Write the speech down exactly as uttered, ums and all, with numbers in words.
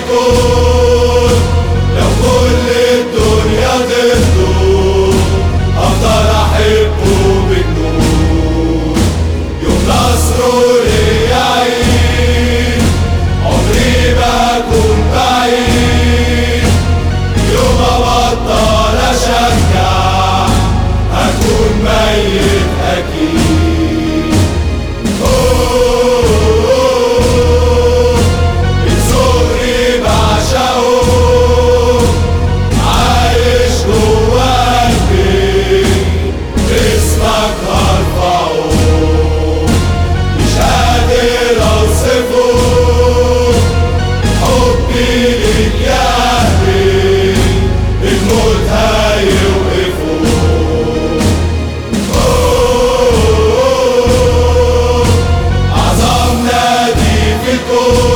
الكون، لو كل الدنيا ضده أفضل أحبه بالنور. يوم نصره ليا عيد، عمري ما أكون بعيد. يوم أبطل أشجع هكون ميت أكيد. أوه، من صغري بعشقه، عايش جوا قلبي، اسمك هرفعه، مش قادر أوصفه. حبي ليك يا قلبي الموت هيوقفه. أوه، أعظم نادي في الكون،